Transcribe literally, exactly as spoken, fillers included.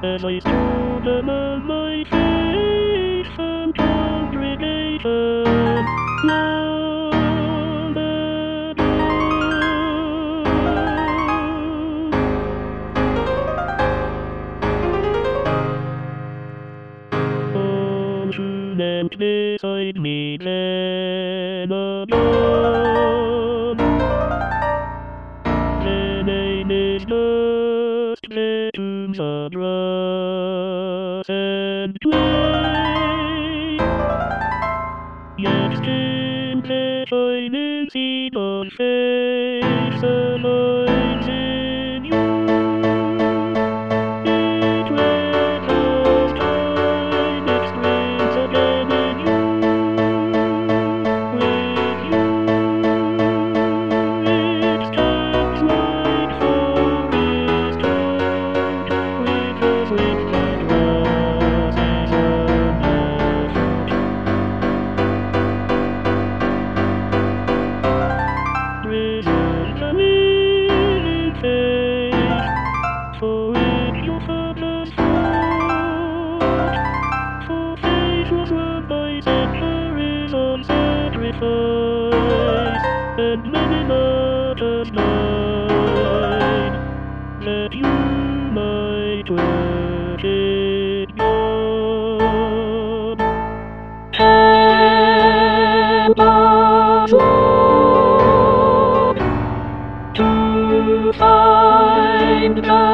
as I stood among my faith and congregation. Long ago, all who knelt beside me then above, their name is just the tombs of grass and clay. Yet still the shining seed of faith abides in you. Each reckless time it springs again in you. With you it stands right for its toad, with the fruit that rises unleft. Risen the living faith, for it your purpose fought. For faith was won by secularism sacrifice, and many martyrs died, that you might work it God. Help us, Lord, to find God.